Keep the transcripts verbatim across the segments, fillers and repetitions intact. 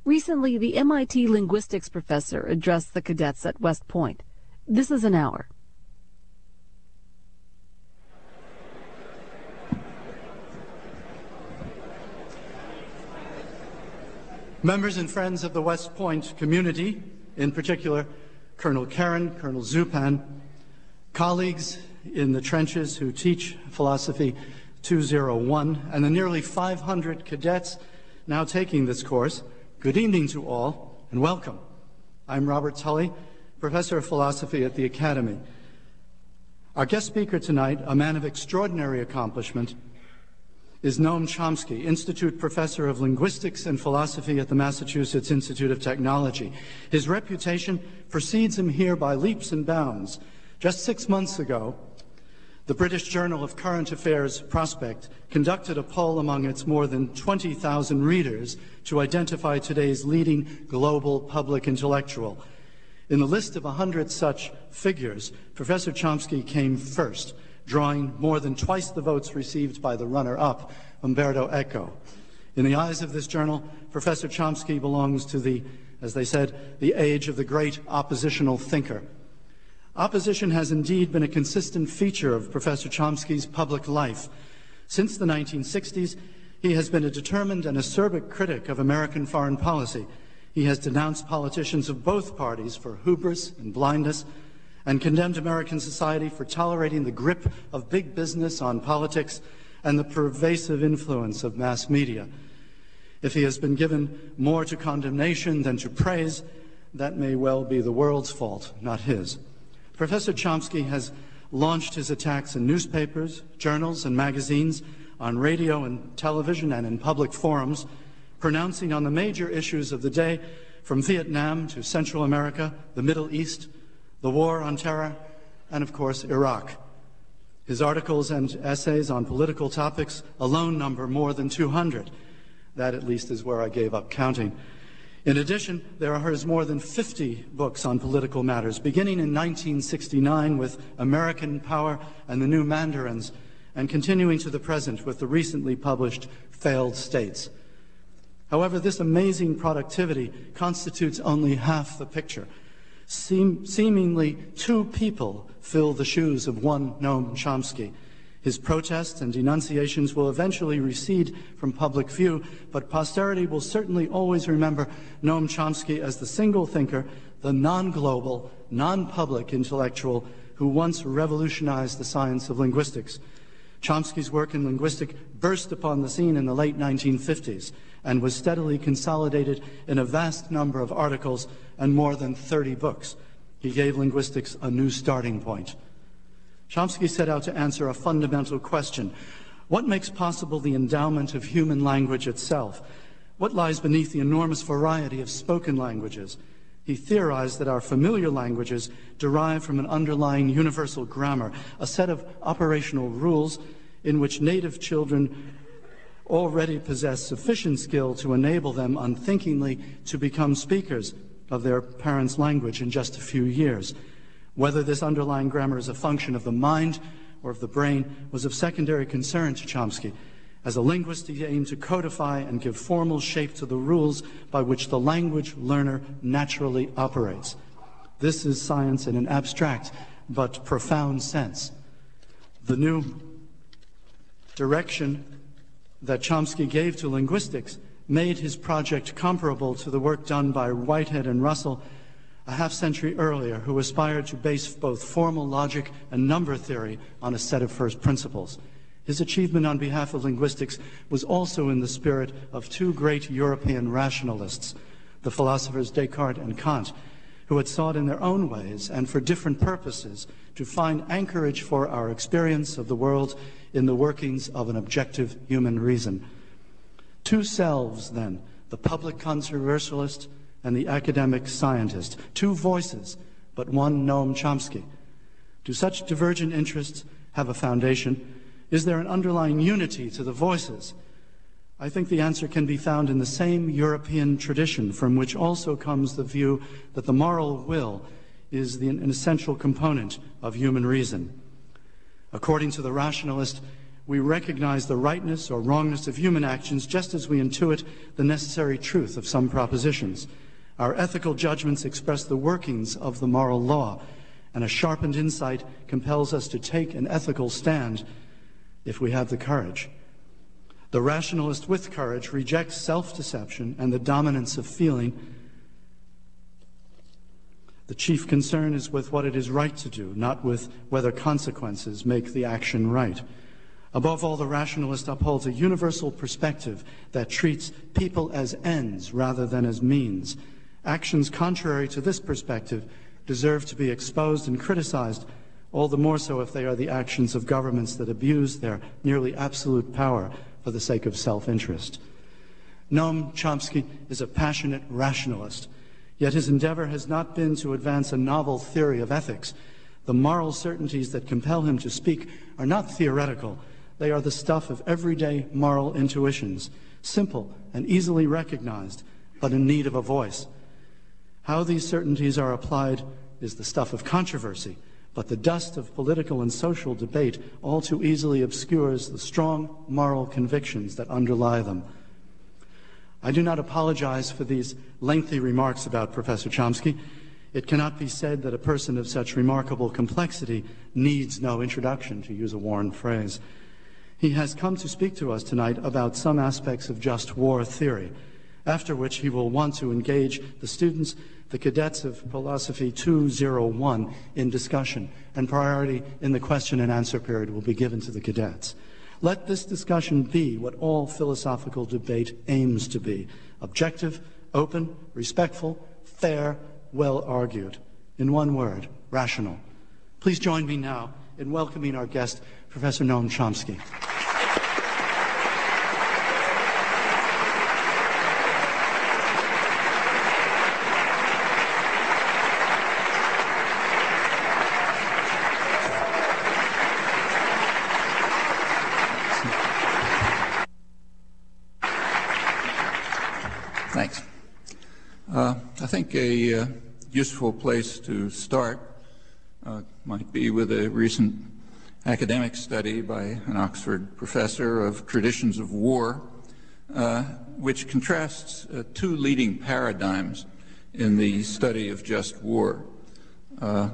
Recently, the M I T linguistics professor addressed the cadets at West Point. This is an hour. Members and friends of the West Point community, in particular Colonel Karen, Colonel Zupan, colleagues in the trenches who teach philosophy two oh one, and the nearly five hundred cadets now taking this course, good evening to all and welcome. I'm Robert Tully, professor of philosophy at the Academy. Our guest speaker tonight, a man of extraordinary accomplishment, is Noam Chomsky, Institute Professor of Linguistics and Philosophy at the Massachusetts Institute of Technology. His reputation precedes him here by leaps and bounds. Just six months ago, the British Journal of Current Affairs Prospect conducted a poll among its more than twenty thousand readers to identify today's leading global public intellectual. In the list of one hundred such figures, Professor Chomsky came first, drawing more than twice the votes received by the runner-up, Umberto Eco. In the eyes of this journal, Professor Chomsky belongs to the, as they said, the age of the great oppositional thinker. Opposition has indeed been a consistent feature of Professor Chomsky's public life. Since the nineteen sixties, he has been a determined and acerbic critic of American foreign policy. He has denounced politicians of both parties for hubris and blindness, and condemned American society for tolerating the grip of big business on politics and the pervasive influence of mass media. If he has been given more to condemnation than to praise, that may well be the world's fault, not his. Professor Chomsky has launched his attacks in newspapers, journals, and magazines, on radio and television, and in public forums, pronouncing on the major issues of the day, from Vietnam to Central America, the Middle East, the war on terror, and of course, Iraq. His articles and essays on political topics alone number more than two hundred. That, at least, is where I gave up counting. In addition, there are his more than fifty books on political matters, beginning in nineteen sixty-nine with American Power and the New Mandarins, and continuing to the present with the recently published Failed States. However, this amazing productivity constitutes only half the picture. Seem, seemingly two people fill the shoes of one Noam Chomsky. His protests and denunciations will eventually recede from public view, but posterity will certainly always remember Noam Chomsky as the single thinker, the non-global, non-public intellectual who once revolutionized the science of linguistics. Chomsky's work in linguistics burst upon the scene in the late nineteen fifties and was steadily consolidated in a vast number of articles and more than thirty books. He gave linguistics a new starting point. Chomsky set out to answer a fundamental question. What makes possible the endowment of human language itself? What lies beneath the enormous variety of spoken languages? He theorized that our familiar languages derive from an underlying universal grammar, a set of operational rules in which native children already possess sufficient skill to enable them unthinkingly to become speakers of their parents' language in just a few years. Whether this underlying grammar is a function of the mind or of the brain was of secondary concern to Chomsky. As a linguist, he aimed to codify and give formal shape to the rules by which the language learner naturally operates. This is science in an abstract but profound sense. The new direction that Chomsky gave to linguistics made his project comparable to the work done by Whitehead and Russell a half-century earlier, who aspired to base both formal logic and number theory on a set of first principles. His achievement on behalf of linguistics was also in the spirit of two great European rationalists, the philosophers Descartes and Kant, who had sought in their own ways and for different purposes to find anchorage for our experience of the world in the workings of an objective human reason. Two selves, then, the public controversialist and the academic scientist, two voices, but one Noam Chomsky. Do such divergent interests have a foundation? Is there an underlying unity to the voices? I think the answer can be found in the same European tradition, from which also comes the view that the moral will is the, an essential component of human reason. According to the rationalist, We recognize the rightness or wrongness of human actions just as we intuit the necessary truth of some propositions. Our ethical judgments express the workings of the moral law, and a sharpened insight compels us to take an ethical stand if we have the courage. The rationalist with courage rejects self-deception and the dominance of feeling. The chief concern is with what it is right to do, not with whether consequences make the action right. Above all, the rationalist upholds a universal perspective that treats people as ends rather than as means. Actions contrary to this perspective deserve to be exposed and criticized, all the more so if they are the actions of governments that abuse their nearly absolute power for the sake of self-interest. Noam Chomsky is a passionate rationalist, yet his endeavor has not been to advance a novel theory of ethics. The moral certainties that compel him to speak are not theoretical. They are the stuff of everyday moral intuitions, simple and easily recognized, but in need of a voice. How these certainties are applied is the stuff of controversy, but the dust of political and social debate all too easily obscures the strong moral convictions that underlie them. I do not apologize for these lengthy remarks about Professor Chomsky. It cannot be said that a person of such remarkable complexity needs no introduction, to use a worn phrase. He has come to speak to us tonight about some aspects of just war theory, after which he will want to engage the students, the cadets of Philosophy two oh one, in discussion, and priority in the question and answer period will be given to the cadets. Let this discussion be what all philosophical debate aims to be: objective, open, respectful, fair, well argued. In one word, rational. Please join me now in welcoming our guest, Professor Noam Chomsky. Thanks. Uh, I think a uh, useful place to start uh, might be with a recent academic study by an Oxford professor of traditions of war, uh, which contrasts uh, two leading paradigms in the study of just war, uh, uh,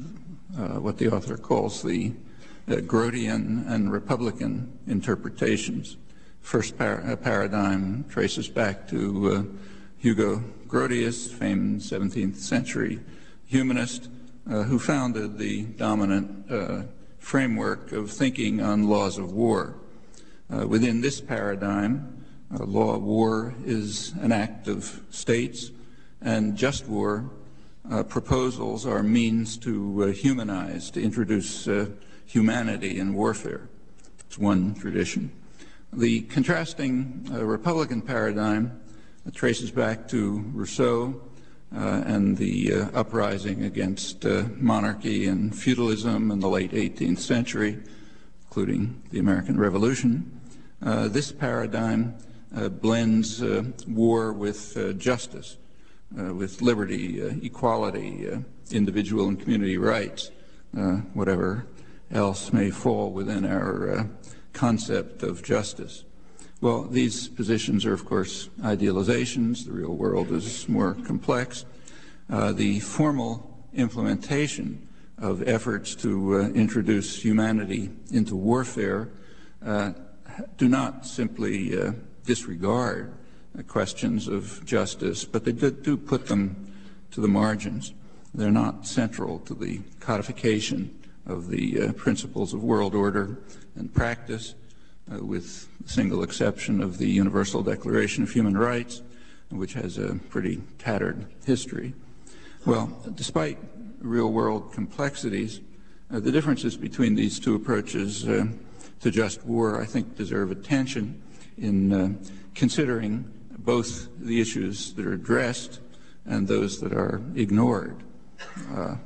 what the author calls the uh, Grotian and Republican interpretations. First par uh, paradigm traces back to uh, Hugo Grotius, famed seventeenth century humanist, uh, who founded the dominant uh, framework of thinking on laws of war. Uh, within this paradigm, uh, law of war is an act of states, and just war uh, proposals are means to uh, humanize, to introduce uh, humanity in warfare. It's one tradition. The contrasting uh, Republican paradigm uh, traces back to Rousseau uh, and the uh, uprising against uh, monarchy and feudalism in the late eighteenth century, including the American Revolution. Uh, this paradigm uh, blends uh, war with uh, justice, uh, with liberty, uh, equality, uh, individual and community rights, uh, whatever else may fall within our uh, concept of justice. Well, these positions are, of course, idealizations. The real world is more complex. Uh, the formal implementation of efforts to uh, introduce humanity into warfare uh, do not simply uh, disregard uh, questions of justice, but they do, do put them to the margins. They're not central to the codification of the uh, principles of world order and practice, uh, with the single exception of the Universal Declaration of Human Rights, which has a pretty tattered history. Well, despite real-world complexities, uh, the differences between these two approaches uh, to just war, I think, deserve attention in uh, considering both the issues that are addressed and those that are ignored. Uh,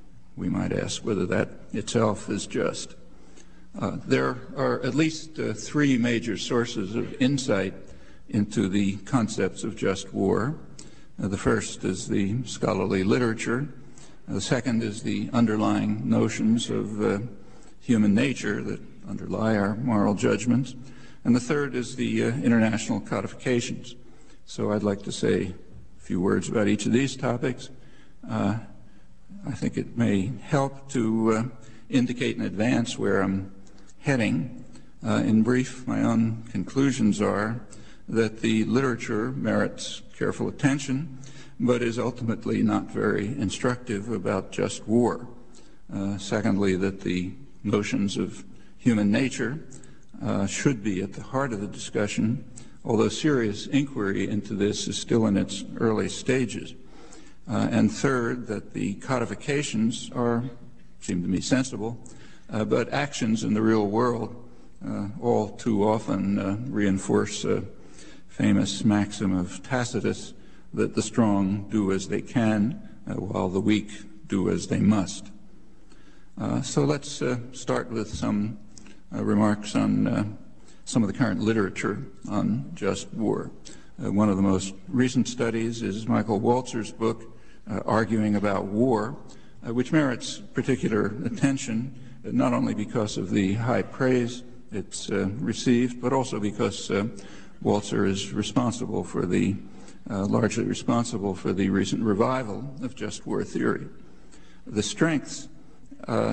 we might ask whether that itself is just. Uh, there are at least uh, three major sources of insight into the concepts of just war. Uh, the first is the scholarly literature. Uh, the second is the underlying notions of uh, human nature that underlie our moral judgments. And the third is the uh, international codifications. So I'd like to say a few words about each of these topics. Uh, I think it may help to uh, indicate in advance where I'm heading. Uh, in brief, my own conclusions are that the literature merits careful attention, but is ultimately not very instructive about just war. Uh, secondly, that the notions of human nature uh, should be at the heart of the discussion, although serious inquiry into this is still in its early stages. Uh, and third, that the codifications are, seem to me, sensible, uh, but actions in the real world uh, all too often uh, reinforce a famous maxim of Tacitus that the strong do as they can, uh, while the weak do as they must. Uh, so let's uh, start with some uh, remarks on uh, some of the current literature on just war. Uh, one of the most recent studies is Michael Walzer's book, uh, Arguing About War, uh, which merits particular attention, uh, not only because of the high praise it's uh, received, but also because uh, Walzer is responsible for the, uh, largely responsible for the recent revival of just war theory. The strengths Uh,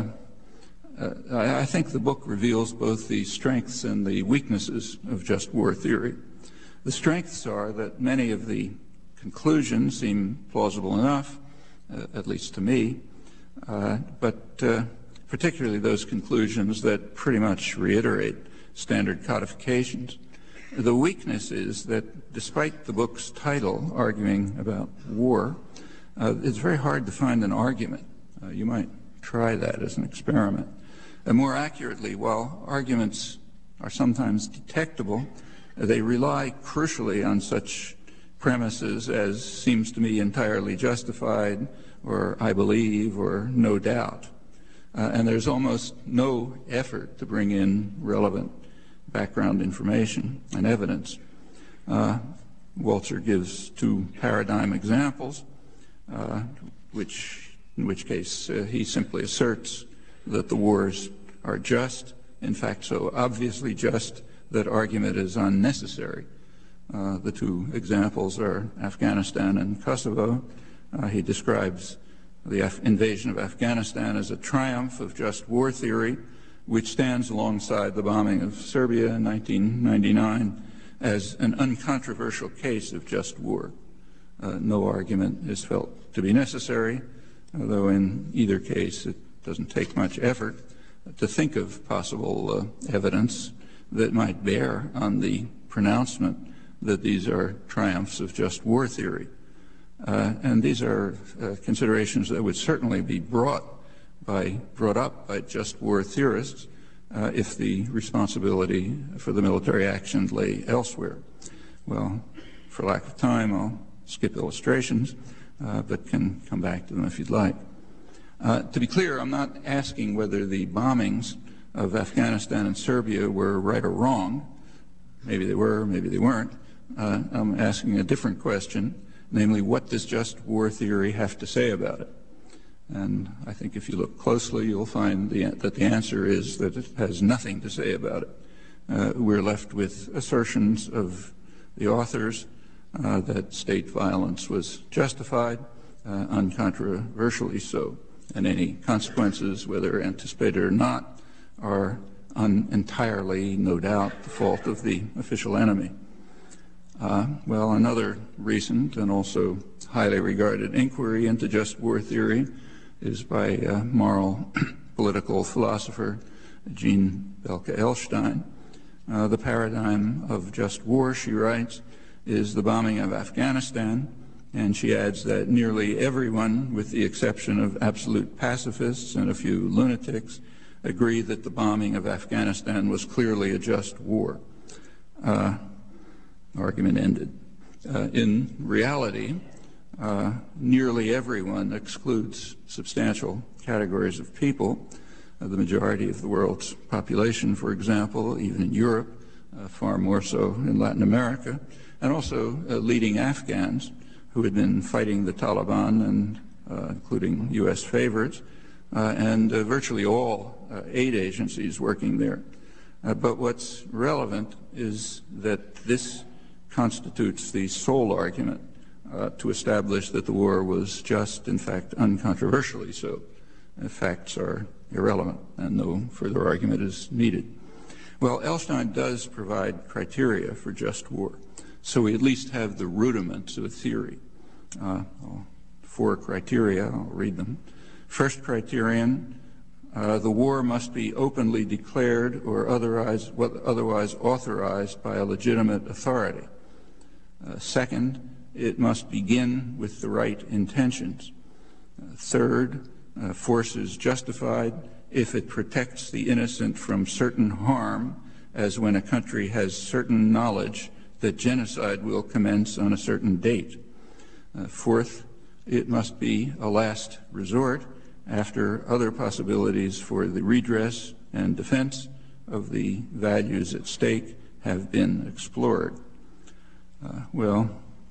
uh, I think the book reveals both the strengths and the weaknesses of just war theory. The strengths are that many of the conclusions seem plausible enough, uh, at least to me, uh, but uh, particularly those conclusions that pretty much reiterate standard codifications. The weakness is that despite the book's title, Arguing About War, uh, it's very hard to find an argument. Uh, you might try that as an experiment. And more accurately, while arguments are sometimes detectable, they rely crucially on such premises as seems to me entirely justified, or I believe, or no doubt. Uh, and there's almost no effort to bring in relevant background information and evidence. Uh, Walzer gives two paradigm examples, uh, which in which case uh, he simply asserts that the wars are just, in fact so obviously just that argument is unnecessary. Uh, the two examples are Afghanistan and Kosovo. Uh, he describes the Af- invasion of Afghanistan as a triumph of just war theory, which stands alongside the bombing of Serbia in nineteen ninety-nine as an uncontroversial case of just war. Uh, no argument is felt to be necessary, although in either case it doesn't take much effort to think of possible uh, evidence that might bear on the pronouncement that these are triumphs of just war theory. Uh, and these are uh, considerations that would certainly be brought by brought up by just war theorists uh, if the responsibility for the military action lay elsewhere. Well, for lack of time, I'll skip illustrations. Uh, but can come back to them if you'd like. Uh, to be clear, I'm not asking whether the bombings of Afghanistan and Serbia were right or wrong. Maybe they were, maybe they weren't. Uh, I'm asking a different question, namely, what does just war theory have to say about it? And I think if you look closely, you'll find the, that the answer is that it has nothing to say about it. Uh, we're left with assertions of the authors Uh, that state violence was justified, uh, uncontroversially so, and any consequences, whether anticipated or not, are un- entirely, no doubt, the fault of the official enemy. Uh, well, another recent and also highly regarded inquiry into just war theory is by uh, moral political philosopher Jean Belke-Elstein. Uh, the paradigm of just war, she writes, is the bombing of Afghanistan, and she adds that nearly everyone, with the exception of absolute pacifists and a few lunatics, agree that the bombing of Afghanistan was clearly a just war. Uh, argument ended. Uh, in reality, uh, nearly everyone excludes substantial categories of people, uh, the majority of the world's population, for example, even in Europe, uh, far more so in Latin America, and also uh, leading Afghans who had been fighting the Taliban, and uh, including U S favorites, uh, and uh, virtually all uh, aid agencies working there. Uh, but what's relevant is that this constitutes the sole argument uh, to establish that the war was just, in fact, uncontroversially so. Uh, facts are irrelevant, and no further argument is needed. Well, Elstein does provide criteria for just war, so we at least have the rudiments of a theory. Uh, four criteria, I'll read them. First criterion, uh, the war must be openly declared or otherwise, otherwise authorized by a legitimate authority. Uh, second, it must begin with the right intentions. Uh, third, uh, force is justified if it protects the innocent from certain harm, as when a country has certain knowledge that genocide will commence on a certain date. Uh, fourth, it must be a last resort after other possibilities for the redress and defense of the values at stake have been explored. Uh, well,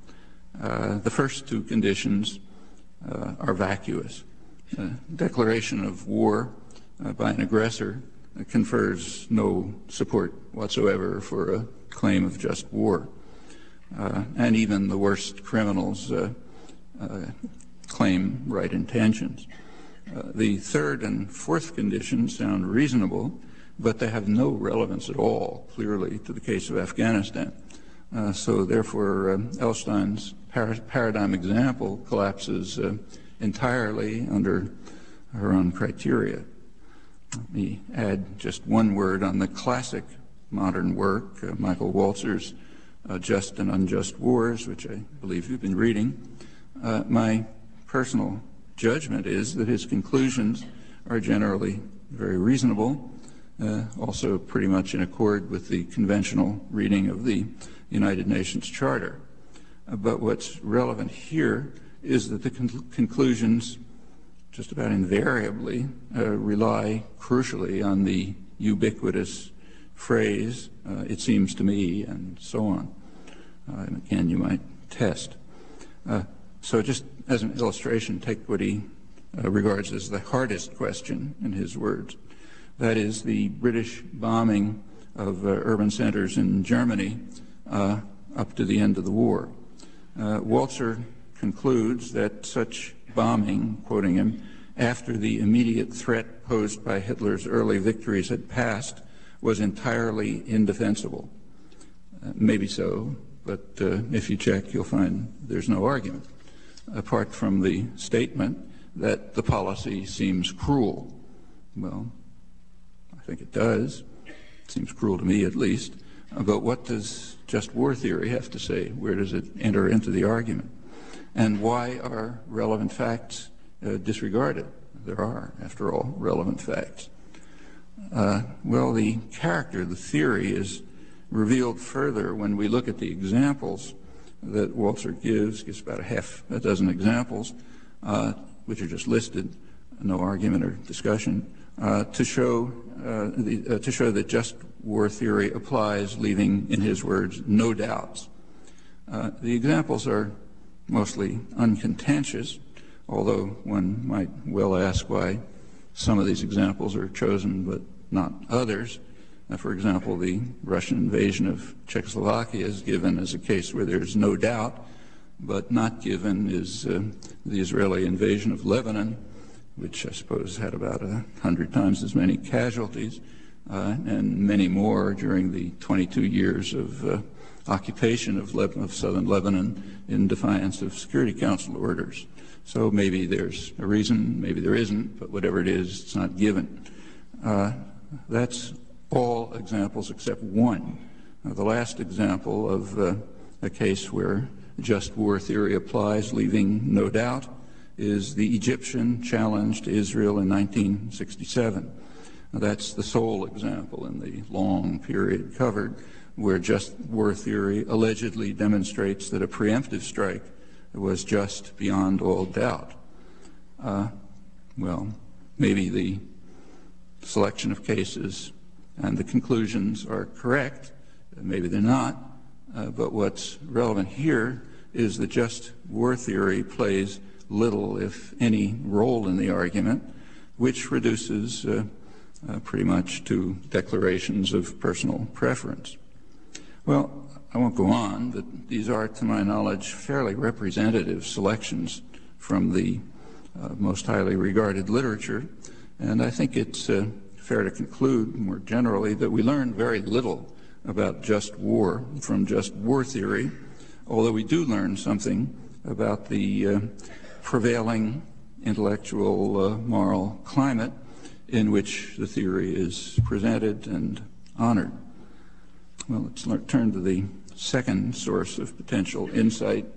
uh, the first two conditions uh, are vacuous. Uh, declaration of war uh, by an aggressor uh, confers no support whatsoever for a claim of just war. Uh, and even the worst criminals uh, uh, claim right intentions. Uh, the third and fourth conditions sound reasonable, but they have no relevance at all, clearly, to the case of Afghanistan. Uh, so therefore, uh, Elstein's par paradigm example collapses uh, entirely under her own criteria. Let me add just one word on the classic modern work, uh, Michael Walzer's uh, Just and Unjust Wars, which I believe you've been reading. Uh, my personal judgment is that his conclusions are generally very reasonable, uh, also pretty much in accord with the conventional reading of the United Nations Charter. Uh, but what's relevant here is that the con conclusions just about invariably uh, rely crucially on the ubiquitous phrase, uh, it seems to me, and so on. Uh, and again, you might test. Uh, so just as an illustration, take what he uh, regards as the hardest question in his words. That is the British bombing of uh, urban centers in Germany uh, up to the end of the war. Uh, Walzer concludes that such bombing, quoting him, after the immediate threat posed by Hitler's early victories had passed, was entirely indefensible. Uh, maybe so, but uh, if you check, you'll find there's no argument, apart from the statement that the policy seems cruel. Well, I think it does. It seems cruel to me, at least. Uh, but what does just war theory have to say? Where does it enter into the argument? And why are relevant facts uh, disregarded? There are, after all, relevant facts. Uh, well, the character, the theory, is revealed further when we look at the examples that Walzer gives. Gives about a half a dozen examples, uh, which are just listed, no argument or discussion, uh, to show uh, the, uh, to show that just war theory applies, leaving, in his words, no doubts. Uh, the examples are mostly uncontentious, although one might well ask why some of these examples are chosen but not others. Uh, for example, the Russian invasion of Czechoslovakia is given as a case where there's no doubt, but not given is uh, the Israeli invasion of Lebanon, which I suppose had about a hundred times as many casualties, uh, and many more during the twenty-two years of uh, occupation of, Le of southern Lebanon in defiance of Security Council orders. So maybe there's a reason, maybe there isn't, but whatever it is, it's not given. Uh, that's all examples except one. Uh, the last example of uh, a case where just war theory applies, leaving no doubt, is the Egyptian challenge to Israel in nineteen sixty-seven. Now, that's the sole example in the long period covered where just war theory allegedly demonstrates that a preemptive strike was just beyond all doubt. Uh, well, maybe the selection of cases and the conclusions are correct, maybe they're not, uh, but what's relevant here is that just war theory plays little, if any, role in the argument, which reduces uh, uh, pretty much to declarations of personal preference. Well, I won't go on, but these are, to my knowledge, fairly representative selections from the uh, most highly regarded literature, and I think it's uh, fair to conclude more generally that we learn very little about just war from just war theory, although we do learn something about the uh, prevailing intellectual uh, moral climate in which the theory is presented and honored. Well, let's learn, turn to the second source of potential insight.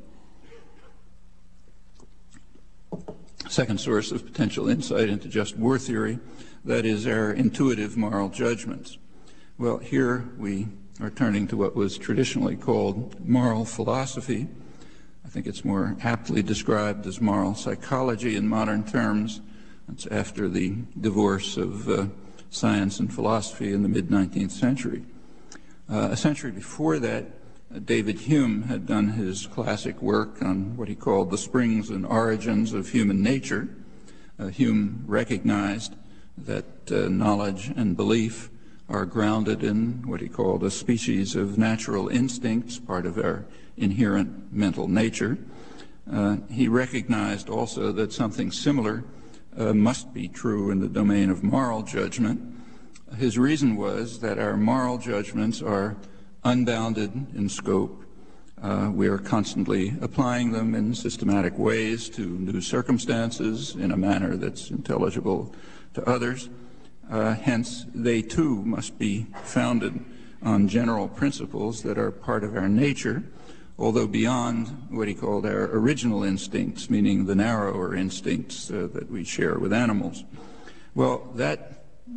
Second source of potential insight into just war theory, that is our intuitive moral judgments. Well, here we are turning to what was traditionally called moral philosophy. I think it's more aptly described as moral psychology in modern terms. It's after the divorce of uh, science and philosophy in the mid nineteenth century. Uh, a century before that, uh, David Hume had done his classic work on what he called the springs and origins of human nature. Uh, Hume recognized that uh, knowledge and belief are grounded in what he called a species of natural instincts, part of our inherent mental nature. Uh, he recognized also that something similar uh, must be true in the domain of moral judgment. His reason was that our moral judgments are unbounded in scope. Uh, we are constantly applying them in systematic ways to new circumstances in a manner that's intelligible to others. Uh, hence, they too must be founded on general principles that are part of our nature, although beyond what he called our original instincts, meaning the narrower instincts uh, that we share with animals. Well, that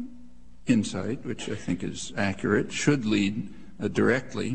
insight, which I think is accurate, should lead uh, directly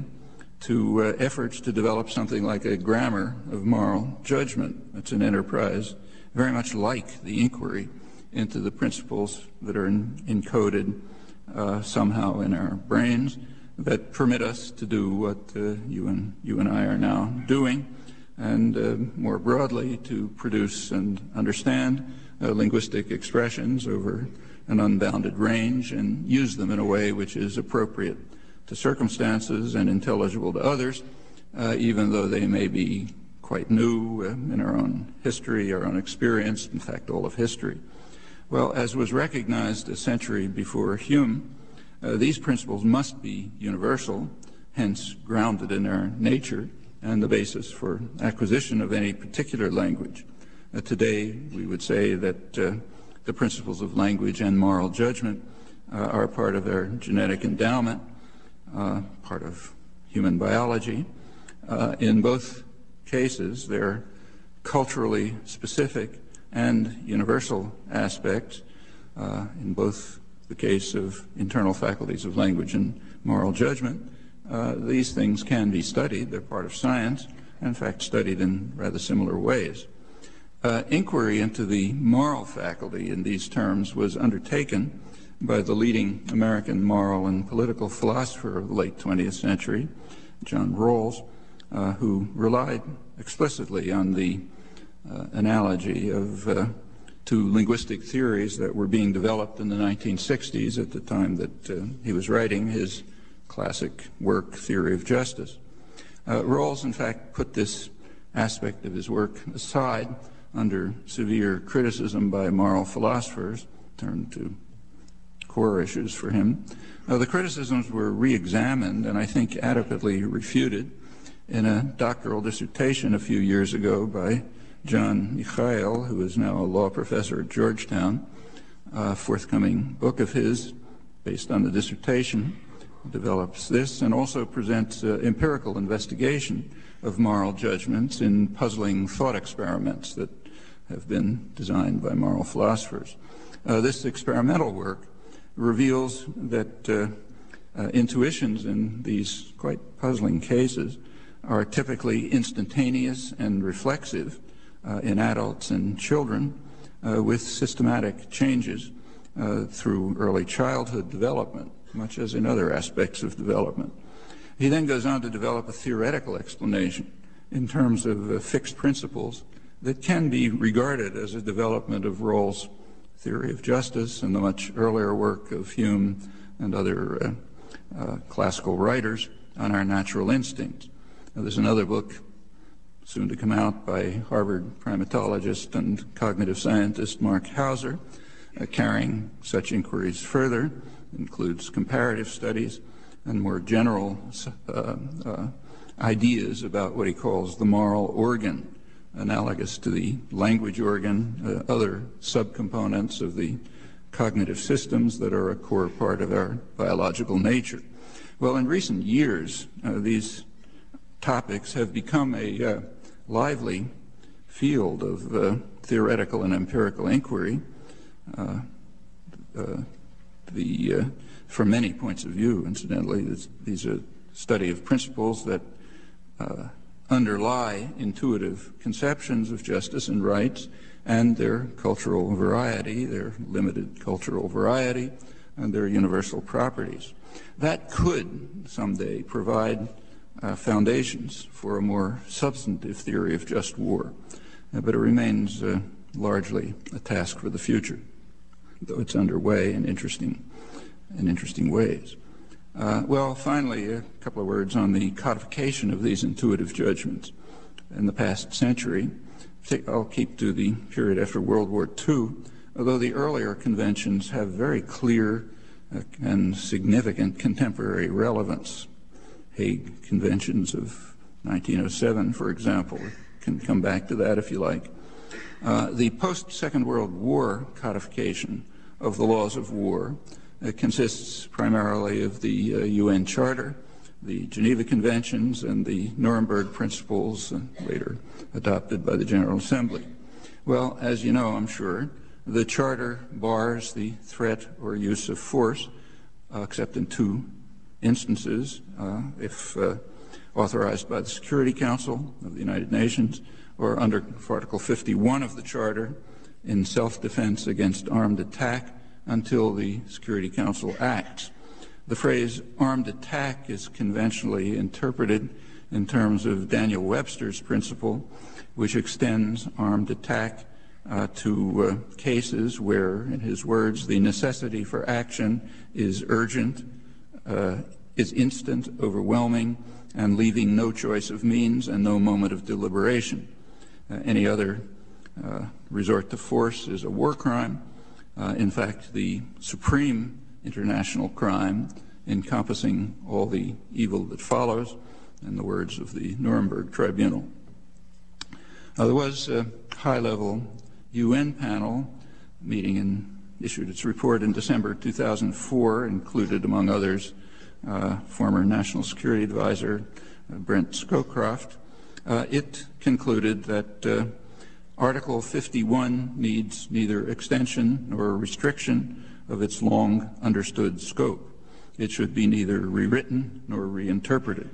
to uh, efforts to develop something like a grammar of moral judgment. It's an enterprise very much like the inquiry into the principles that are in, encoded uh, somehow in our brains that permit us to do what uh, you and you and I are now doing, and uh, more broadly to produce and understand uh, linguistic expressions over an unbounded range and use them in a way which is appropriate to circumstances and intelligible to others, uh, even though they may be quite new uh, in our own history, our own experience, in fact, all of history. Well, as was recognized a century before Hume, uh, these principles must be universal, hence grounded in our nature and the basis for acquisition of any particular language. Uh, today, we would say that uh, the principles of language and moral judgment uh, are part of our genetic endowment, uh, part of human biology. Uh, in both cases, they're culturally specific and universal aspects. Uh, in both the case of internal faculties of language and moral judgment, uh, these things can be studied. They're part of science, and in fact studied in rather similar ways. Uh, inquiry into the moral faculty in these terms was undertaken by the leading American moral and political philosopher of the late twentieth century, John Rawls, uh, who relied explicitly on the uh, analogy of uh, two linguistic theories that were being developed in the nineteen sixties at the time that uh, he was writing his classic work, Theory of Justice. Uh, Rawls, in fact, put this aspect of his work aside under severe criticism by moral philosophers, turned to core issues for him. Uh, the criticisms were re-examined and I think adequately refuted in a doctoral dissertation a few years ago by John Michael, who is now a law professor at Georgetown. A forthcoming book of his, based on the dissertation, develops this and also presents uh, empirical investigation of moral judgments in puzzling thought experiments that have been designed by moral philosophers. Uh, this experimental work reveals that uh, uh, intuitions in these quite puzzling cases are typically instantaneous and reflexive uh, in adults and children uh, with systematic changes uh, through early childhood development, much as in other aspects of development. He then goes on to develop a theoretical explanation in terms of uh, fixed principles that can be regarded as a development of Rawls' theory of justice and the much earlier work of Hume and other uh, uh, classical writers on our natural instincts. Now, there's another book soon to come out by Harvard primatologist and cognitive scientist Mark Hauser, uh, carrying such inquiries further, includes comparative studies and more general uh, uh, ideas about what he calls the moral organ, analogous to the language organ, uh, other subcomponents of the cognitive systems that are a core part of our biological nature. Well, in recent years, uh, these topics have become a uh, lively field of uh, theoretical and empirical inquiry. Uh, uh, the, uh, from many points of view, incidentally, this, these are study of principles that uh, underlie intuitive conceptions of justice and rights and their cultural variety, their limited cultural variety, and their universal properties. That could someday provide uh, foundations for a more substantive theory of just war, uh, but it remains uh, largely a task for the future, though it's underway in interesting, in interesting ways. Uh, well, finally, a couple of words on the codification of these intuitive judgments in the past century. I'll keep to the period after World War Two, although the earlier conventions have very clear uh, and significant contemporary relevance. Hague Conventions of nineteen oh seven, for example, can come back to that if you like. Uh, the post-Second World War codification of the laws of war It consists primarily of the uh, U N Charter, the Geneva Conventions, and the Nuremberg Principles, uh, later adopted by the General Assembly. Well, as you know, I'm sure, the Charter bars the threat or use of force, uh, except in two instances, uh, if uh, authorized by the Security Council of the United Nations, or under Article fifty-one of the Charter, in self-defense against armed attack, until the Security Council acts. The phrase armed attack is conventionally interpreted in terms of Daniel Webster's principle, which extends armed attack uh, to uh, cases where, in his words, the necessity for action is urgent, uh, is instant, overwhelming, and leaving no choice of means and no moment of deliberation. Uh, any other uh, resort to force is a war crime. Uh, in fact, the supreme international crime encompassing all the evil that follows, in the words of the Nuremberg Tribunal. Uh, there was a high-level U N panel meeting and issued its report in December two thousand four, included, among others, uh, former National Security Advisor uh, Brent Scowcroft. Uh, it concluded that uh, Article fifty-one needs neither extension nor restriction of its long understood scope. It should be neither rewritten nor reinterpreted.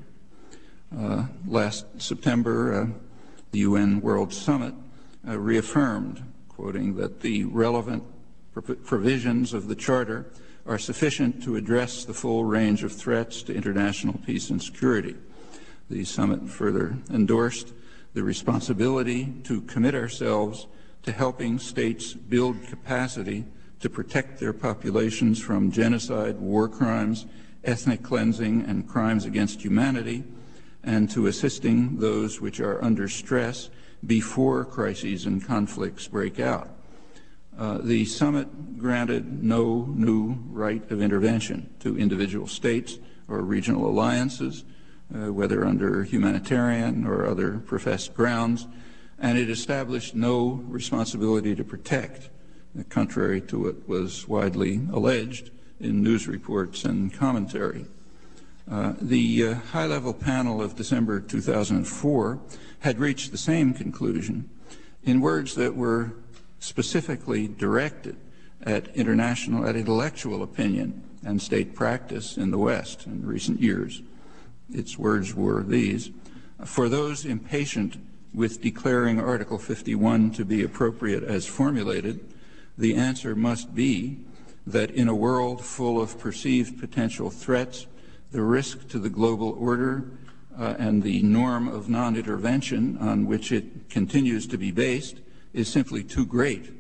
Uh, last September, uh, the U N World Summit uh, reaffirmed, quoting, that the relevant prov- provisions of the Charter are sufficient to address the full range of threats to international peace and security. The summit further endorsed the responsibility to commit ourselves to helping states build capacity to protect their populations from genocide, war crimes, ethnic cleansing, and crimes against humanity, and to assisting those which are under stress before crises and conflicts break out. Uh, the summit granted no new right of intervention to individual states or regional alliances, Uh, whether under humanitarian or other professed grounds, and it established no responsibility to protect, uh, contrary to what was widely alleged in news reports and commentary. Uh, the uh, high-level panel of December two thousand four had reached the same conclusion in words that were specifically directed at international, at intellectual opinion and state practice in the West in recent years. Its words were these: for those impatient with declaring Article fifty-one to be appropriate as formulated, the answer must be that in a world full of perceived potential threats, the risk to the global order uh, and the norm of non-intervention on which it continues to be based is simply too great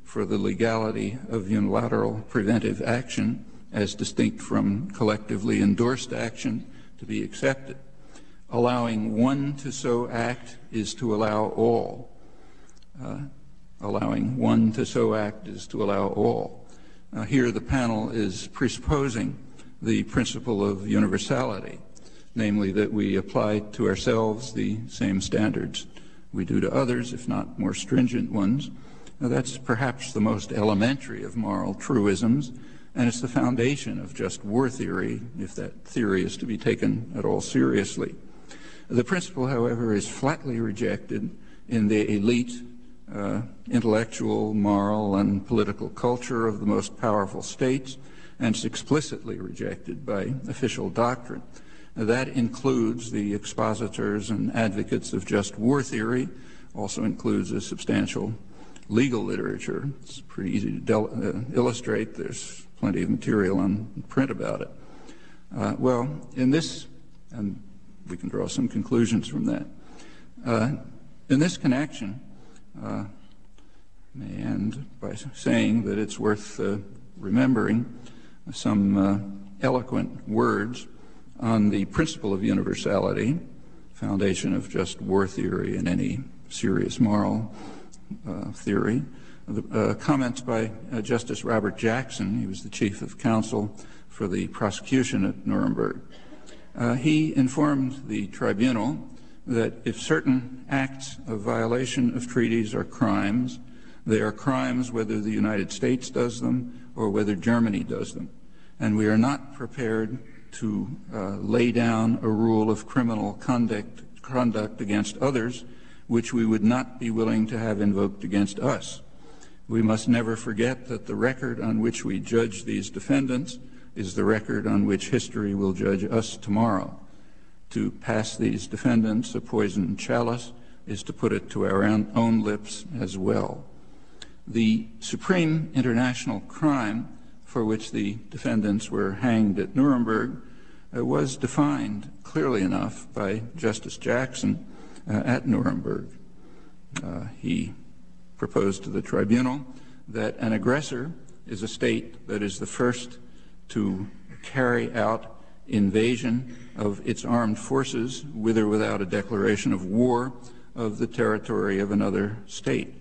for the legality of unilateral preventive action as distinct from collectively endorsed action to be accepted. Allowing one to so act is to allow all. Uh, allowing one to so act is to allow all. Uh, here the panel is presupposing the principle of universality, namely that we apply to ourselves the same standards we do to others, if not more stringent ones. Now, that's perhaps the most elementary of moral truisms, and it's the foundation of just war theory, if that theory is to be taken at all seriously. The principle, however, is flatly rejected in the elite uh, intellectual, moral, and political culture of the most powerful states, and it's explicitly rejected by official doctrine. That includes the expositors and advocates of just war theory, also includes a substantial legal literature. It's pretty easy to del uh, illustrate. There's plenty of material on print about it. Uh, well, in this, and we can draw some conclusions from that. Uh, in this connection, uh, may end by saying that it's worth uh, remembering some uh, eloquent words on the principle of universality, foundation of just war theory and any serious moral uh, theory. The uh, comments by uh, Justice Robert Jackson. He was the chief of counsel for the prosecution at Nuremberg. Uh, he informed the tribunal that if certain acts of violation of treaties are crimes, they are crimes whether the United States does them or whether Germany does them. And we are not prepared to uh, lay down a rule of criminal conduct, conduct against others which we would not be willing to have invoked against us. We must never forget that the record on which we judge these defendants is the record on which history will judge us tomorrow. To pass these defendants a poisoned chalice is to put it to our own lips as well. The supreme international crime for which the defendants were hanged at Nuremberg uh, was defined clearly enough by Justice Jackson uh, at Nuremberg. Uh, he proposed to the tribunal that an aggressor is a state that is the first to carry out invasion of its armed forces, with or without a declaration of war, of the territory of another state.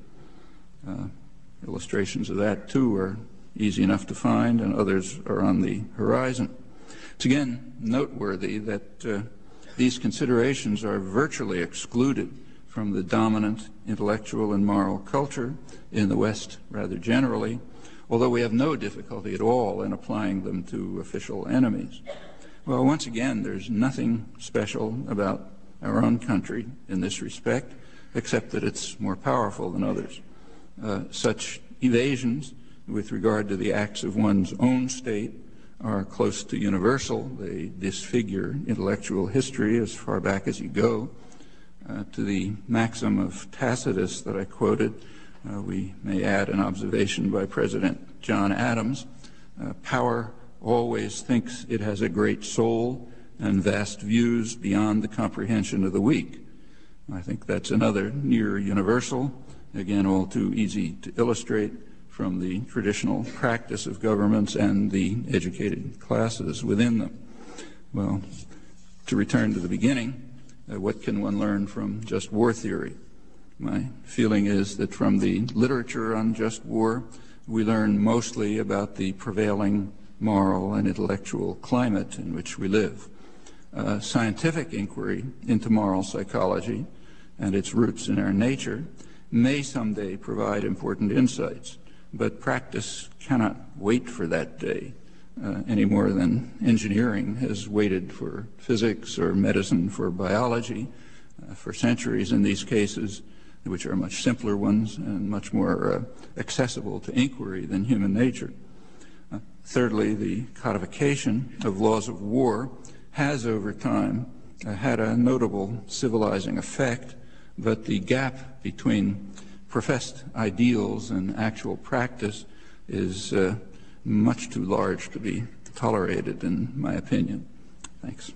Uh, illustrations of that, too, are easy enough to find, and others are on the horizon. It's again noteworthy that uh, these considerations are virtually excluded from the dominant intellectual and moral culture in the West rather generally, although we have no difficulty at all in applying them to official enemies. Well, once again, there's nothing special about our own country in this respect, except that it's more powerful than others. Uh, such evasions with regard to the acts of one's own state are close to universal. They disfigure intellectual history as far back as you go. Uh, to the maxim of Tacitus that I quoted, uh, we may add an observation by President John Adams. Uh, power always thinks it has a great soul and vast views beyond the comprehension of the weak. I think that's another near universal, again, all too easy to illustrate from the traditional practice of governments and the educated classes within them. Well, to return to the beginning, uh, what can one learn from just war theory? My feeling is that from the literature on just war, we learn mostly about the prevailing moral and intellectual climate in which we live. Uh, scientific inquiry into moral psychology and its roots in our nature may someday provide important insights, but practice cannot wait for that day uh, any more than engineering has waited for physics or medicine for biology uh, for centuries in these cases, which are much simpler ones and much more uh, accessible to inquiry than human nature. Uh, thirdly, the codification of laws of war has over time uh, had a notable civilizing effect, but the gap between professed ideals and actual practice is uh, much too large to be tolerated, in my opinion. Thanks.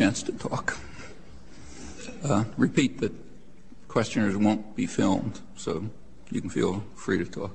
chance to talk. Uh, repeat that questioners won't be filmed, so you can feel free to talk.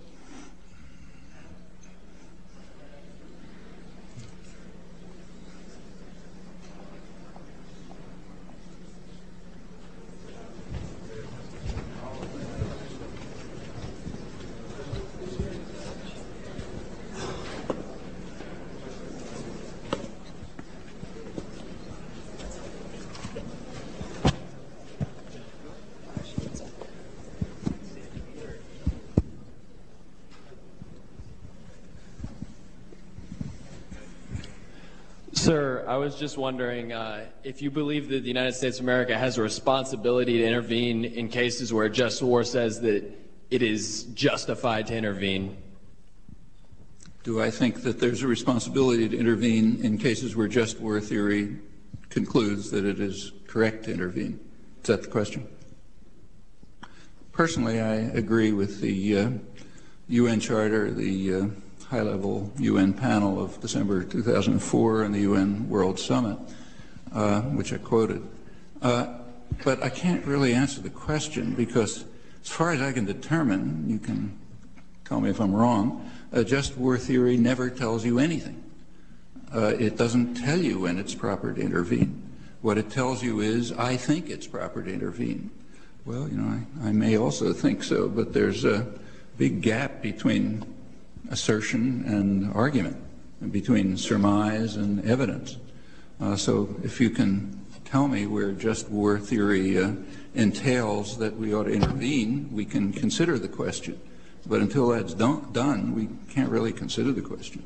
Sir, I was just wondering uh, if you believe that the United States of America has a responsibility to intervene in cases where just war says that it is justified to intervene. Do I think that there's a responsibility to intervene in cases where just war theory concludes that it is correct to intervene? Is that the question? Personally, I agree with the uh, U N Charter, the uh, high-level U N panel of December two thousand four and the U N World Summit, uh, which I quoted. Uh, but I can't really answer the question because, as far as I can determine, you can tell me if I'm wrong, uh, just war theory never tells you anything. Uh, it doesn't tell you when it's proper to intervene. What it tells you is, I think it's proper to intervene. Well, you know, I, I may also think so, but there's a big gap between assertion and argument, and between surmise and evidence. Uh, so if you can tell me where just war theory uh, entails that we ought to intervene, we can consider the question. But until that's don't, done, we can't really consider the question.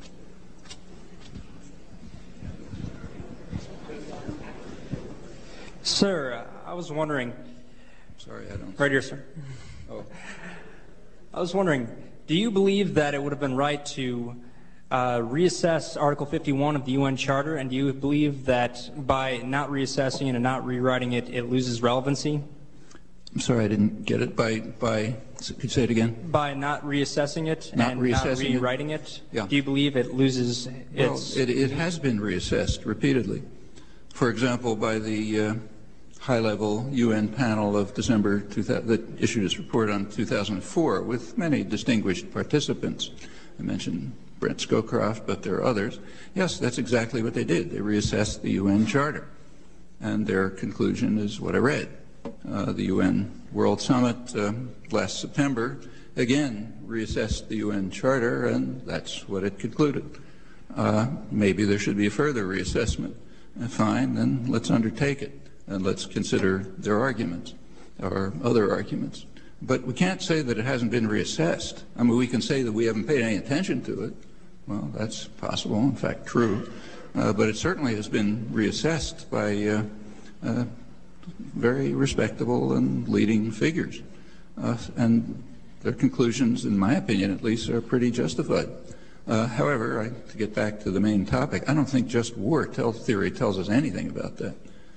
Sir, I was wondering. Sorry, I don't. Right here, sir. Oh. I was wondering, do you believe that it would have been right to uh, reassess Article fifty-one of the U N Charter, and do you believe that by not reassessing it and not rewriting it, it loses relevancy? I'm sorry, I didn't get it. By, by could you say it again? By not reassessing it not and reassessing not rewriting it, it? Yeah. do you believe it loses well, its... It, it has been reassessed repeatedly. For example, by the uh, high-level U N panel of December two thousand that issued its report on two thousand four with many distinguished participants. I mentioned Brent Scowcroft, but there are others. Yes, that's exactly what they did. They reassessed the U N Charter, and their conclusion is what I read. Uh, the U N World Summit uh, last September again reassessed the U N Charter, and that's what it concluded. Uh, maybe there should be a further reassessment. Uh, fine, then let's undertake it, and let's consider their arguments or other arguments. But we can't say that it hasn't been reassessed. I mean, we can say that we haven't paid any attention to it. Well, that's possible, in fact, true. Uh, but it certainly has been reassessed by uh, uh, very respectable and leading figures. Uh, and their conclusions, in my opinion at least, are pretty justified. Uh, however, I, to get back to the main topic, I don't think just war tell theory tells us anything about that.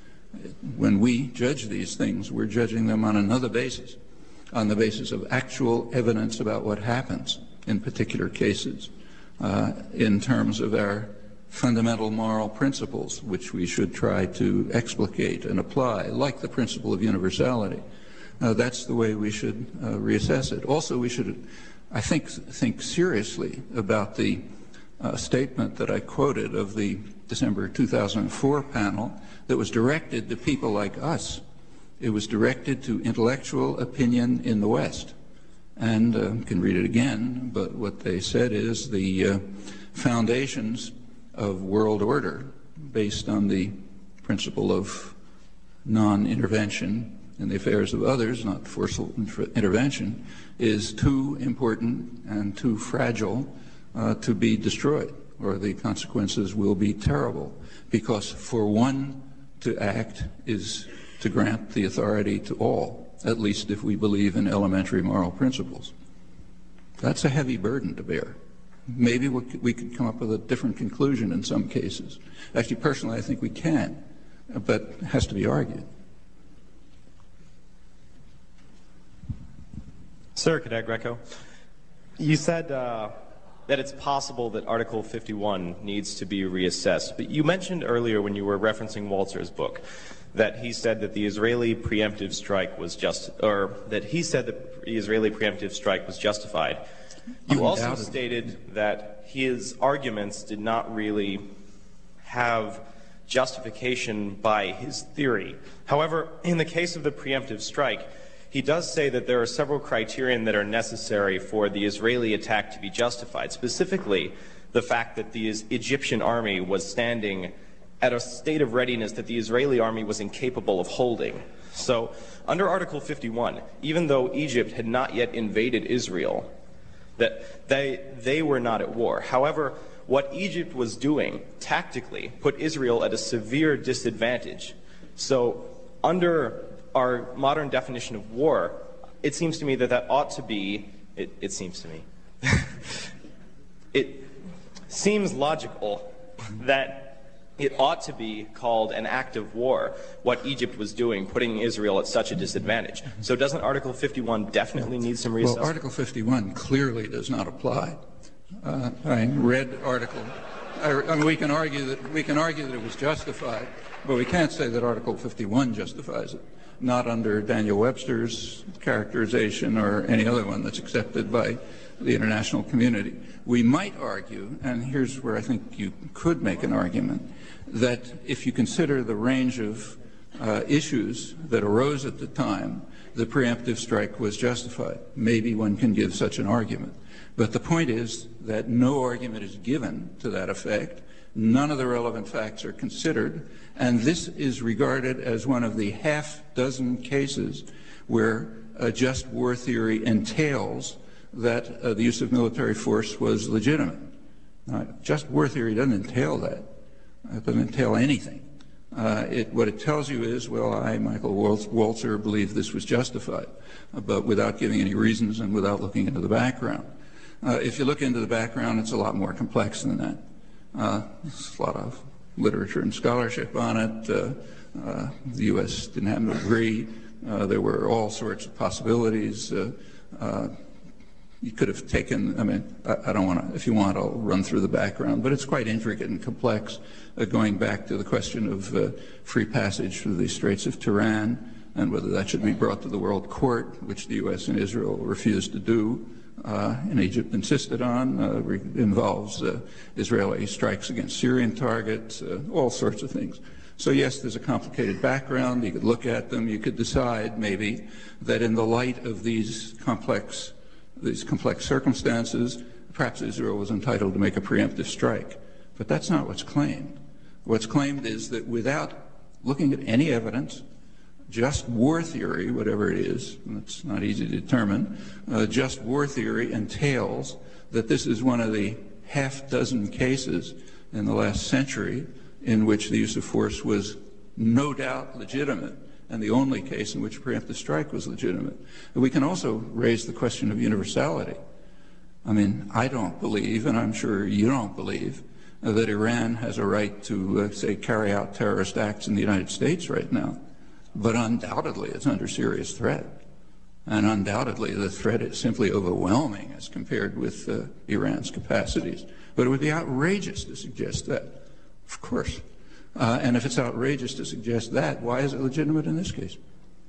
When we judge these things, we're judging them on another basis, on the basis of actual evidence about what happens in particular cases, uh, in terms of our fundamental moral principles, which we should try to explicate and apply, like the principle of universality. Uh, that's the way we should uh, reassess it. Also, we should, I think, think seriously about the uh, statement that I quoted of the December two thousand four panel that was directed to people like us. It was directed to intellectual opinion in the West. And uh, you can read it again, but what they said is the uh, foundations of world order based on the principle of non-intervention in the affairs of others, not forceful intervention, is too important and too fragile uh, to be destroyed, or the consequences will be terrible, because for one to act is to grant the authority to all, at least if we believe in elementary moral principles. That's a heavy burden to bear. Maybe we could come up with a different conclusion in some cases. Actually, personally, I think we can, but it has to be argued. Sir, Cadet Greco, you said uh, that it's possible that Article fifty-one needs to be reassessed. But you mentioned earlier when you were referencing Walzer's book that he said that the Israeli preemptive strike was just, or that he said that the Israeli preemptive strike was justified. You also stated that his arguments did not really have justification by his theory. However, in the case of the preemptive strike, he does say that there are several criteria that are necessary for the Israeli attack to be justified, specifically the fact that the Egyptian army was standing at a state of readiness that the Israeli army was incapable of holding. So, under Article fifty-one, even though Egypt had not yet invaded Israel, that they, they were not at war. However, what Egypt was doing tactically put Israel at a severe disadvantage. So, under our modern definition of war, it seems to me that that ought to be, it, it seems to me, it seems logical that it ought to be called an act of war, what Egypt was doing, putting Israel at such a disadvantage. So doesn't Article fifty-one definitely need some reassessment? Well, Article fifty-one clearly does not apply. Uh, I read Article, I, I mean, we can argue that, we can argue that it was justified, but we can't say that Article fifty-one justifies it. Not under Daniel Webster's characterization or any other one that's accepted by the international community. We might argue, and here's where I think you could make an argument, that if you consider the range of uh, issues that arose at the time, the preemptive strike was justified. Maybe one can give such an argument. But the point is that no argument is given to that effect. None of the relevant facts are considered, and this is regarded as one of the half dozen cases where a just war theory entails that uh, the use of military force was legitimate. Uh, just war theory doesn't entail that. It doesn't entail anything. Uh, it, what it tells you is, well, I, Michael Walzer, believe this was justified, uh, but without giving any reasons and without looking into the background. Uh, if you look into the background, it's a lot more complex than that. Uh, there's a lot of literature and scholarship on it. Uh, uh, the U S didn't happen to agree. Uh, there were all sorts of possibilities. Uh, uh, you could have taken, I mean, I, I don't want to, if you want, I'll run through the background, but it's quite intricate and complex, uh, going back to the question of uh, free passage through the Straits of Tiran and whether that should be brought to the World Court, which the U S and Israel refused to do. Uh, and Egypt insisted on, uh, re involves uh, Israeli strikes against Syrian targets, uh, all sorts of things. So yes, there's a complicated background. You could look at them. You could decide maybe that in the light of these complex, these complex circumstances, perhaps Israel was entitled to make a preemptive strike. But that's not what's claimed. What's claimed is that without looking at any evidence, just war theory, whatever it is, and it's not easy to determine, uh, just war theory entails that this is one of the half dozen cases in the last century in which the use of force was no doubt legitimate, and the only case in which preemptive strike was legitimate. And we can also raise the question of universality. I mean, I don't believe, and I'm sure you don't believe, uh, that Iran has a right to, uh, say, carry out terrorist acts in the United States right now. But undoubtedly, it's under serious threat. And undoubtedly, the threat is simply overwhelming as compared with uh, Iran's capacities. But it would be outrageous to suggest that, of course. Uh, and if it's outrageous to suggest that, why is it legitimate in this case?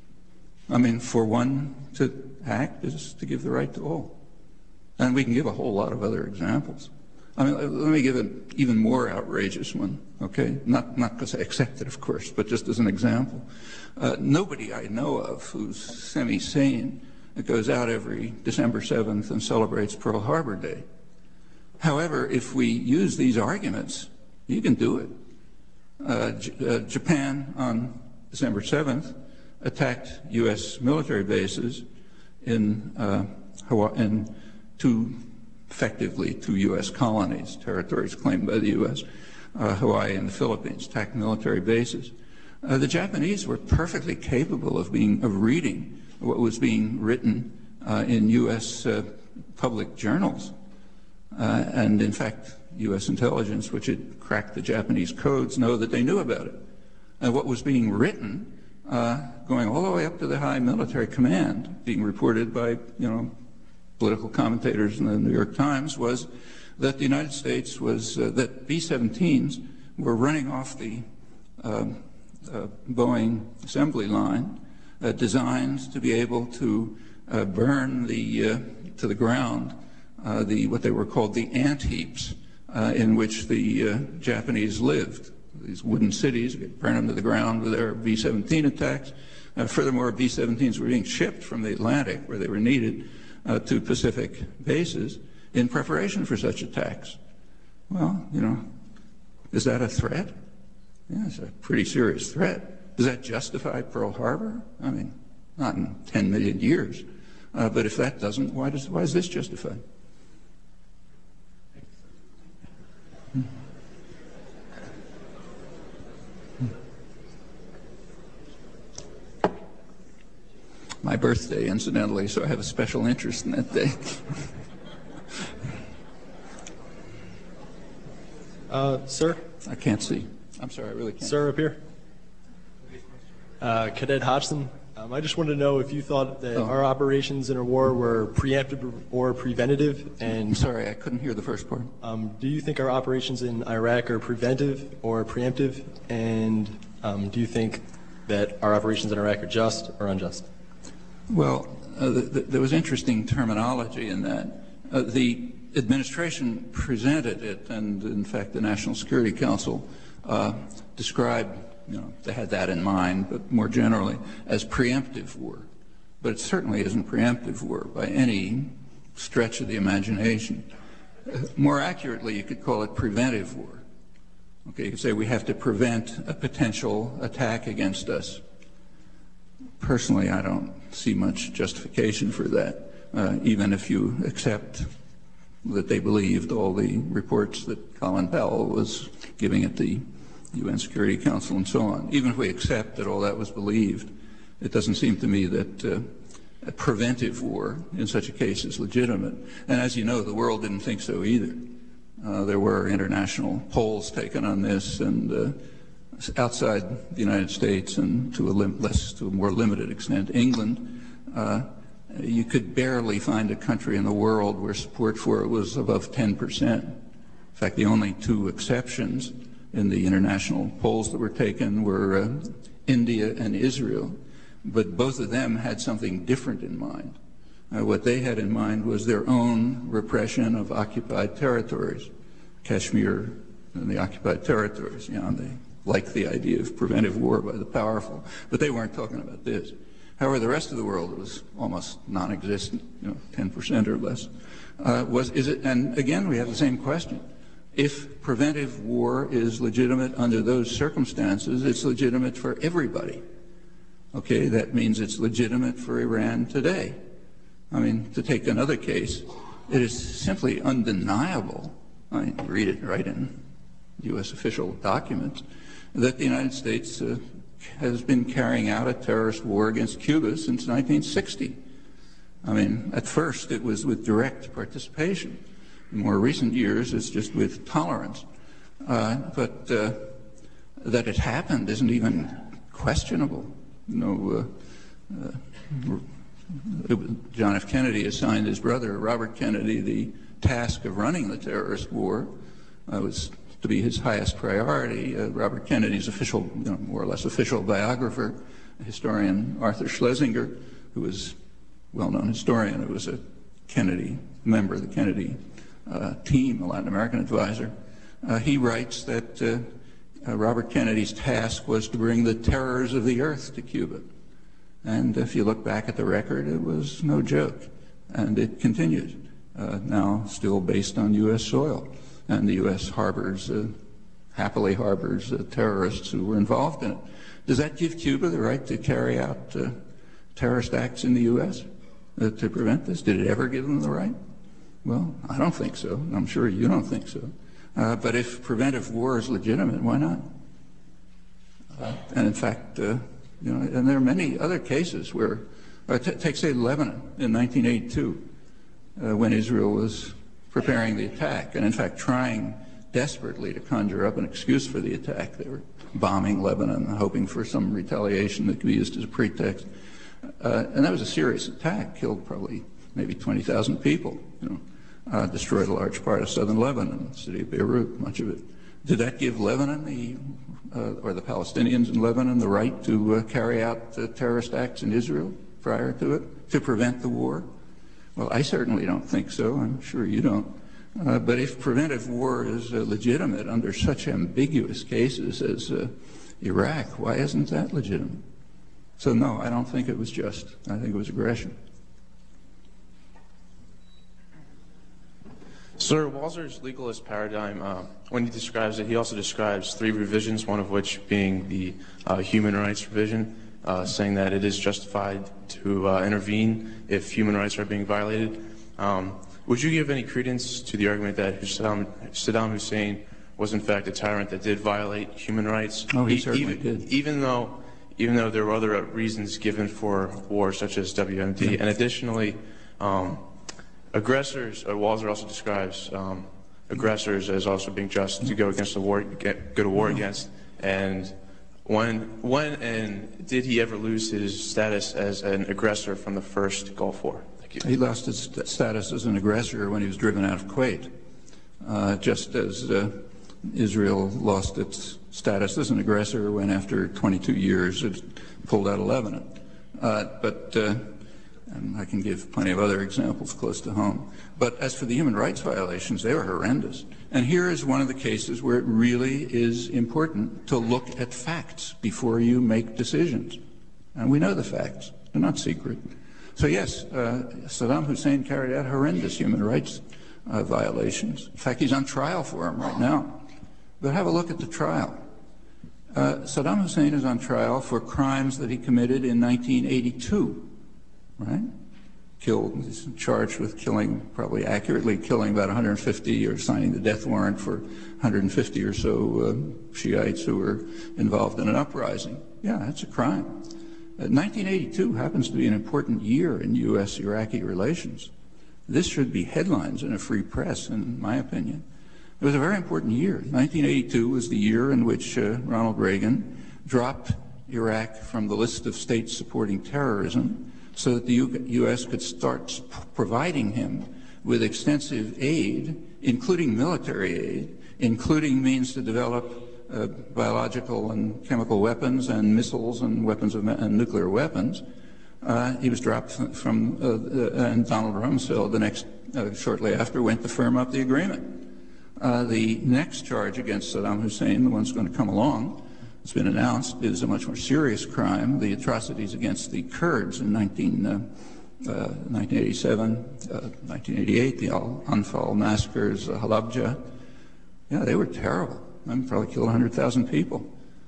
I mean, for one to act is to give the right to all. And we can give a whole lot of other examples. I mean, let me give an even more outrageous one, okay? Not not because I accept it, of course, but just as an example. Uh, nobody I know of who's semi-sane that goes out every December seventh and celebrates Pearl Harbor Day. However, if we use these arguments, you can do it. Uh, J uh, Japan on December seventh attacked U S military bases in, uh, Hawaii, in two effectively two U S colonies, territories claimed by the U S, uh, Hawaii and the Philippines, attacked military bases. Uh, the Japanese were perfectly capable of being of reading what was being written uh, in U S uh, public journals, uh, and in fact, U S intelligence, which had cracked the Japanese codes, know that they knew about it. And what was being written, uh, going all the way up to the high military command, being reported by, you know, political commentators in the New York Times, was that the United States was, uh, that B seventeens were running off the uh, uh, Boeing assembly line, uh, designed to be able to uh, burn the, uh, to the ground uh, the, what they were called the ant heaps uh, in which the uh, Japanese lived. These wooden cities, you could burn them to the ground with their B seventeen attacks. Uh, furthermore, B seventeens were being shipped from the Atlantic, where they were needed, uh, to Pacific bases in preparation for such attacks. Well, you know, is that a threat? Yeah, it's a pretty serious threat. Does that justify Pearl Harbor? I mean, not in ten million years. Uh, but if that doesn't, why does why is this justified? Hmm. My birthday, incidentally, so I have a special interest in that day. uh, sir? I can't see. I'm sorry, I really can't. Sir, up here. Uh, Cadet Hodgson, um, I just wanted to know if you thought that oh. our operations in a war were preemptive or preventative, and... I'm sorry, I couldn't hear the first part. Um, do you think our operations in Iraq are preventive or preemptive, and um, do you think that our operations in Iraq are just or unjust? Well, uh, the, the, there was interesting terminology in that. Uh, the administration presented it, and in fact the National Security Council uh, described, you know, they had that in mind, but more generally, as preemptive war. But it certainly isn't preemptive war by any stretch of the imagination. Uh, more accurately, you could call it preventive war. Okay, you could say we have to prevent a potential attack against us. Personally, I don't see much justification for that, uh, even if you accept that they believed all the reports that Colin Powell was giving at the U N Security Council and so on. Even if we accept that all that was believed, it doesn't seem to me that uh, a preventive war in such a case is legitimate. And as you know, the world didn't think so either. Uh, there were international polls taken on this, and uh, outside the United States and to a lim less, to a more limited extent, England, uh, you could barely find a country in the world where support for it was above ten percent. In fact, the only two exceptions in the international polls that were taken were uh, India and Israel, but both of them had something different in mind. Uh, what they had in mind was their own repression of occupied territories, Kashmir and the occupied territories. You know, they liked the idea of preventive war by the powerful, but they weren't talking about this. However, the rest of the world was almost non-existent, you know, ten percent or less. Uh, was, is it, and again, we have the same question. If preventive war is legitimate under those circumstances, it's legitimate for everybody. Okay, that means it's legitimate for Iran today. I mean, to take another case, it is simply undeniable, I read it right in U S official documents, that the United States uh, has been carrying out a terrorist war against Cuba since nineteen sixty. I mean, at first it was with direct participation. In more recent years, it's just with tolerance. Uh, but uh, that it happened isn't even questionable. You know, uh, uh, John F. Kennedy assigned his brother, Robert Kennedy, the task of running the terrorist war. Uh, was to be his highest priority. Uh, Robert Kennedy's official, you know, more or less official biographer, historian Arthur Schlesinger, who was a well-known historian, who was a Kennedy member of the Kennedy uh, team, a Latin American advisor, uh, he writes that uh, uh, Robert Kennedy's task was to bring the terrors of the earth to Cuba. And if you look back at the record, it was no joke. And it continues, uh, now still based on U S soil. And the U S harbors, uh, happily harbors uh, terrorists who were involved in it. Does that give Cuba the right to carry out uh, terrorist acts in the U S uh, to prevent this? Did it ever give them the right? Well, I don't think so. I'm sure you don't think so. Uh, but if preventive war is legitimate, why not? Uh, and in fact, uh, you know, and there are many other cases where, uh, t take say Lebanon in nineteen eighty-two, uh, when Israel was preparing the attack, and in fact trying desperately to conjure up an excuse for the attack. They were bombing Lebanon, hoping for some retaliation that could be used as a pretext. Uh, and that was a serious attack, killed probably maybe twenty thousand people. You know, uh, destroyed a large part of southern Lebanon, the city of Beirut, much of it. Did that give Lebanon, the, uh, or the Palestinians in Lebanon, the right to uh, carry out uh, terrorist acts in Israel prior to it, to prevent the war? Well, I certainly don't think so. I'm sure you don't. Uh, but if preventive war is uh, legitimate under such ambiguous cases as uh, Iraq, why isn't that legitimate? So no, I don't think it was just. I think it was aggression. Sir, Walzer's legalist paradigm, uh, when he describes it, he also describes three revisions, one of which being the uh, human rights revision, uh, saying that it is justified to uh, intervene if human rights are being violated. Um, would you give any credence to the argument that Saddam, Saddam Hussein was in fact a tyrant that did violate human rights? Oh, he e certainly even, did. Even though, even though there were other reasons given for war, such as W M D, yeah. And additionally, um, aggressors, uh, Walzer also describes um, aggressors as also being just to go against the war, get, go to war against. And when, when and did he ever lose his status as an aggressor from the first Gulf War? Thank you. He lost his status as an aggressor when he was driven out of Kuwait, uh, just as uh, Israel lost its status as an aggressor when, after twenty-two years, it pulled out of Lebanon. Uh, but uh, And I can give plenty of other examples close to home. But as for the human rights violations, they were horrendous. And here is one of the cases where it really is important to look at facts before you make decisions. And we know the facts. They're not secret. So yes, uh, Saddam Hussein carried out horrendous human rights uh, violations. In fact, he's on trial for them right now. But have a look at the trial. Uh, Saddam Hussein is on trial for crimes that he committed in nineteen eighty-two. Right? Killed, he's charged with killing, probably accurately killing about one hundred fifty, or signing the death warrant for one hundred fifty or so uh, Shiites who were involved in an uprising. Yeah, that's a crime. Uh, nineteen eighty-two happens to be an important year in U S Iraqi relations. This should be headlines in a free press, in my opinion. It was a very important year. nineteen eighty-two was the year in which uh, Ronald Reagan dropped Iraq from the list of states supporting terrorism, so that the U S could start providing him with extensive aid, including military aid, including means to develop uh, biological and chemical weapons and missiles and weapons of and nuclear weapons. Uh, he was dropped from, uh, uh, and Donald Rumsfeld, the next, uh, shortly after, went to firm up the agreement. Uh, the next charge against Saddam Hussein, the one that's going to come along, it's been announced, is a much more serious crime, the atrocities against the Kurds in nineteen eighty-seven, uh, nineteen eighty-eight, the Al-Anfal massacres, uh, Halabja. Yeah, they were terrible. I mean, probably killed one hundred thousand people.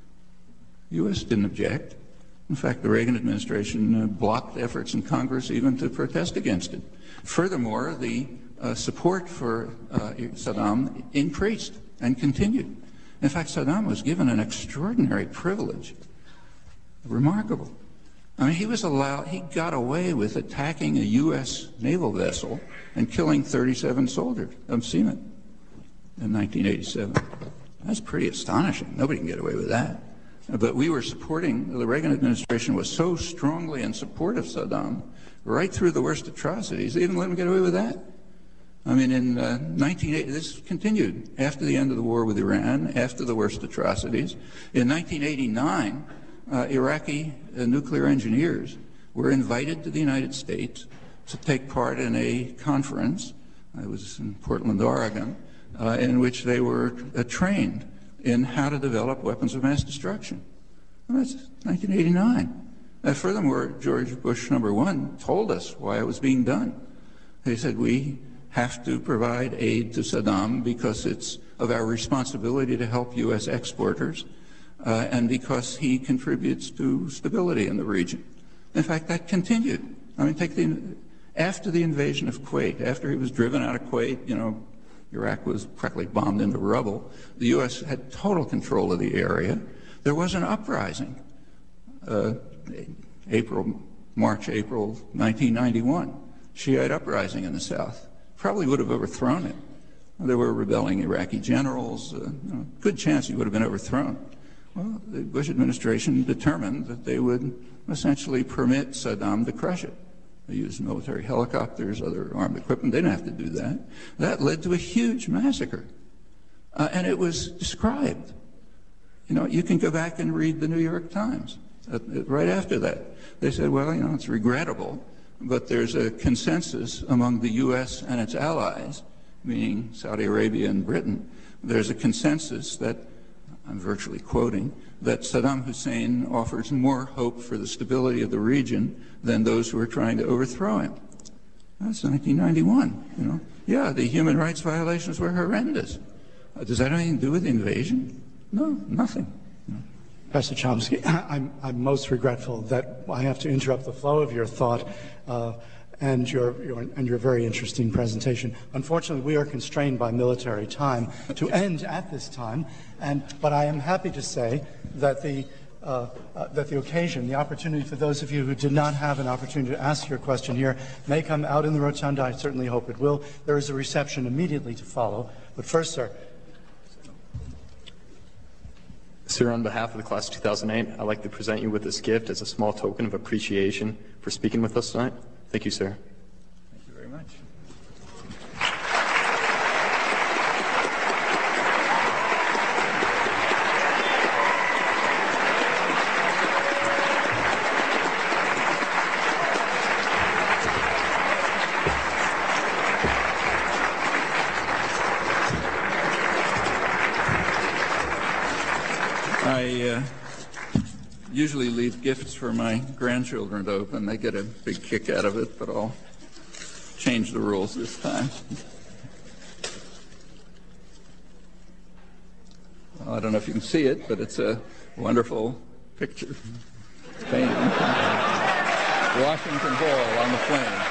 The U S didn't object. In fact, the Reagan administration uh, blocked efforts in Congress even to protest against it. Furthermore, the uh, support for uh, Saddam increased and continued. In fact, Saddam was given an extraordinary privilege, remarkable. I mean, he was allowed, he got away with attacking a U S naval vessel and killing thirty-seven soldiers of seamen in nineteen eighty-seven. That's pretty astonishing. Nobody can get away with that. But we were supporting, the Reagan administration was so strongly in support of Saddam right through the worst atrocities, they didn't let him get away with that. I mean, in uh, nineteen eighty, this continued after the end of the war with Iran, after the worst atrocities. In nineteen eighty-nine, uh, Iraqi uh, nuclear engineers were invited to the United States to take part in a conference, it was in Portland, Oregon, uh, in which they were uh, trained in how to develop weapons of mass destruction. And that's nineteen eighty-nine. Uh, furthermore, George Bush number one told us why it was being done. He said, we have to provide aid to Saddam because it's of our responsibility to help U S exporters uh, and because he contributes to stability in the region. In fact, that continued. I mean, take the, after the invasion of Kuwait, after he was driven out of Kuwait, you know, Iraq was practically bombed into rubble. The U S had total control of the area. There was an uprising, uh, April, March, April nineteen ninety-one, Shiite uprising in the south. Probably would have overthrown it. There were rebelling Iraqi generals. Uh, you know, good chance he would have been overthrown. Well, the Bush administration determined that they would essentially permit Saddam to crush it. They used military helicopters, other armed equipment. They didn't have to do that. That led to a huge massacre. Uh, and it was described. You know, you can go back and read the New York Times uh, right after that. They said, well, you know, it's regrettable, but there's a consensus among the U S and its allies, meaning Saudi Arabia and Britain. There's a consensus that, I'm virtually quoting, that Saddam Hussein offers more hope for the stability of the region than those who are trying to overthrow him. That's nineteen ninety-one, you know. Yeah, the human rights violations were horrendous. Uh, does that have anything to do with the invasion? No, nothing. No. Professor Chomsky, I'm, I'm most regretful that I have to interrupt the flow of your thought uh, and, your, your, and your very interesting presentation. Unfortunately, we are constrained by military time to end at this time, and, but I am happy to say that the, uh, uh, that the occasion, the opportunity for those of you who did not have an opportunity to ask your question here may come out in the rotunda. I certainly hope it will. There is a reception immediately to follow. But first, sir. Sir, on behalf of the class of two thousand eight, I'd like to present you with this gift as a small token of appreciation for speaking with us tonight. Thank you, sir. Thank you very much. I uh, usually leave gifts for my grandchildren to open. They get a big kick out of it, but I'll change the rules this time. Well, I don't know if you can see it, but it's a wonderful picture. Painting. Washington Hall on the Plain.